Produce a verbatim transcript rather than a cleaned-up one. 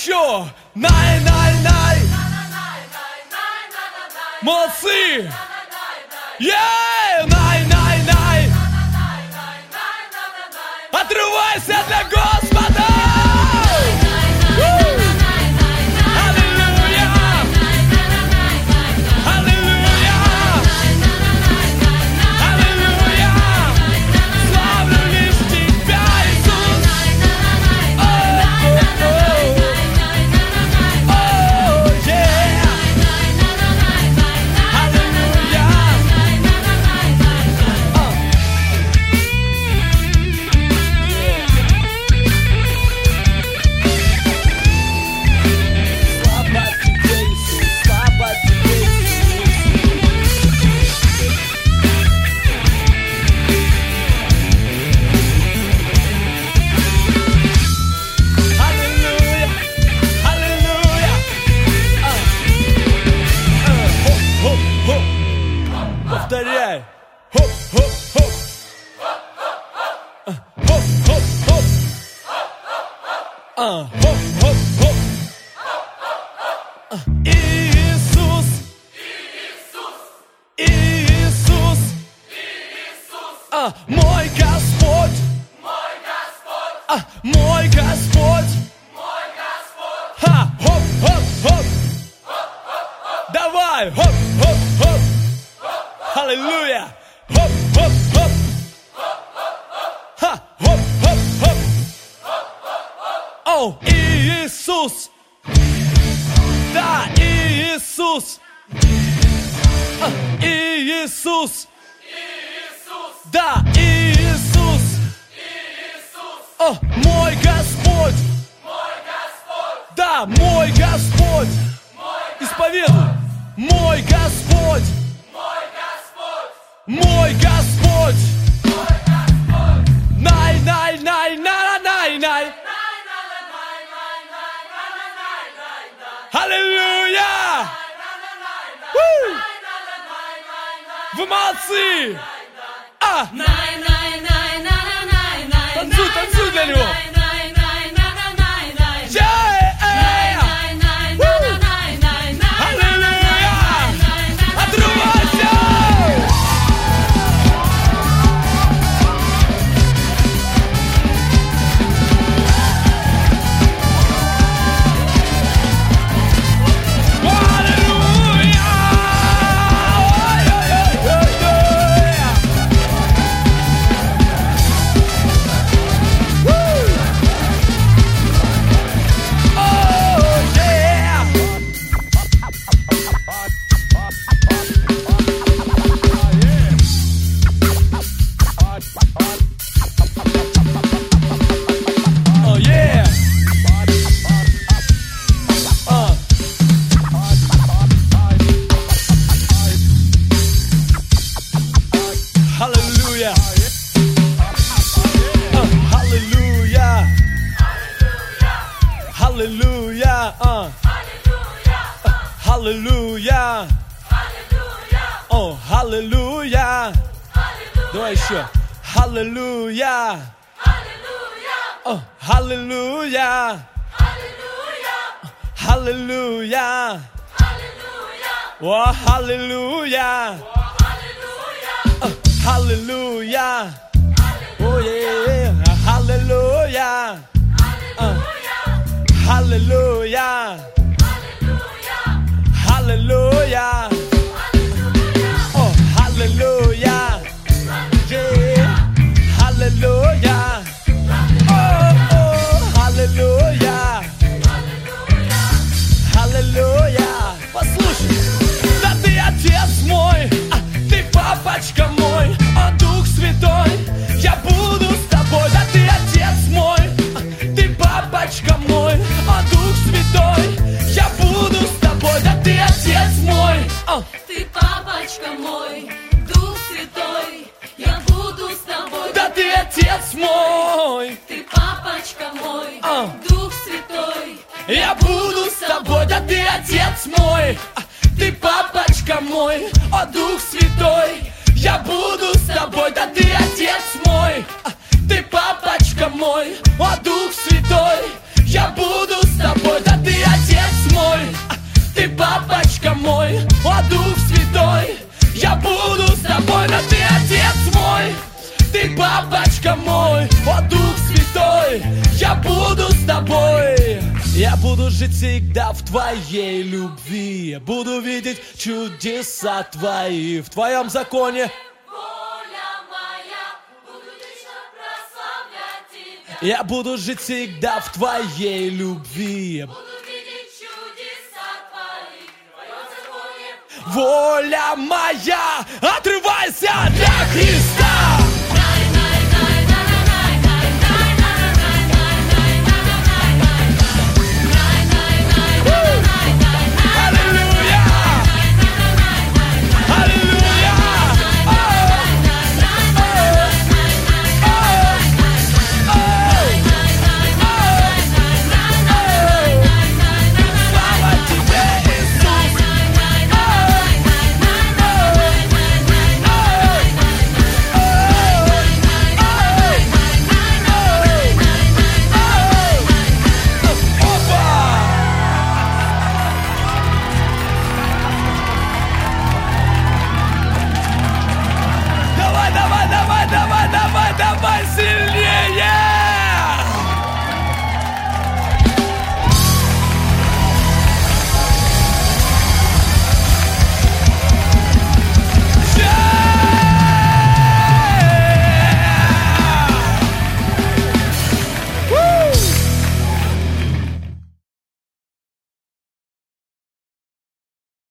еще! Най-най-най! Молодцы! Ей! Най-най-най! Отрывайся для Господа! Повторяй. Хоп-хоп-хоп. Хоп-хоп-хоп. Хоп-хоп-хоп. Иисус. Иисус. Мой Господь. Мой Господь. Ха, хоп-хоп-хоп. Давай, хоп-хоп-хоп. Аллилуйя! Хоп-хоп-хоп! Ха! Хоп-хоп-хоп! О, Иисус! Да, Иисус! Иисус! Да, Иисус! О, мой Господь! Да, мой Господь! Исповедуй! Мой Господь! Мой Господь! Мой Господь! Най, най, най, най, най, най! Аллилуйя! Вы молодцы! А! Танцуй, танцуй для него! Hallelujah, uh. Hallelujah, oh, hallelujah. Давай еще. Hallelujah, oh, hallelujah, hallelujah, oh, hallelujah, hallelujah, oh yeah, hallelujah. Hallelujah, hallelujah, oh, hallelujah, yeah, hallelujah, oh, oh, hallelujah, hallelujah. Послушай, да ты Отец мой, а ты папочка мой, о Дух Святой, я буду с тобой. Да ты Отец мой, а ты папочка мой, о Дух Святой, я буду с тобой. Да ты Отец мой, а ты папочка мой, Дух Святой, я буду с тобой. Да ты Отец мой, ты папочка мой, а Дух Святой, я буду с тобой. Да ты Отец мой, ты папочка мой, о Дух Святой, я буду с тобой. Да ты Отец мой, ты папочка мой, о Дух Святой, я буду с тобой. Да тобой, да ты отец мой, ты папочка мой, о Дух Святой, я буду с тобой. Я буду жить всегда в твоей любви, я буду видеть чудеса твои в твоем законе. Я буду жить всегда в твоей любви. Буду видеть чудеса твои в твоем законе. Воля моя, отрывайся для Христа.